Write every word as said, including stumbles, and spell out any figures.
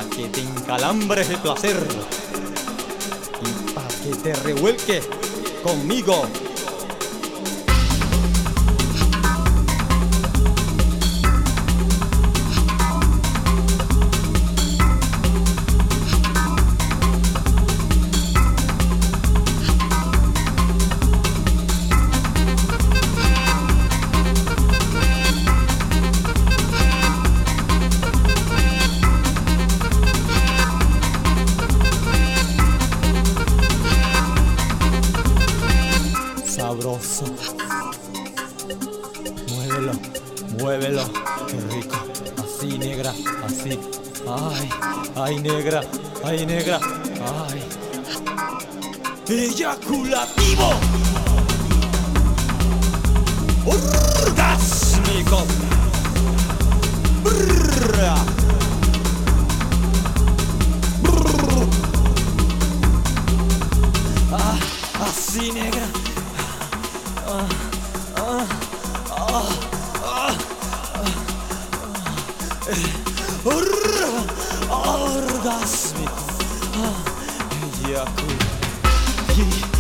pa' que te encalambres de placer y pa' que te revuelques conmigo. Sabroso, muévelo, muévelo, qué rico, así negra, así, ay, ay negra, ay negra, ay, eyaculativo, orgásmico, brrr, brrr, ah, así negra. Ah, ah, ah, ah, ah, eh, or, orgásmico, ah, eyacul,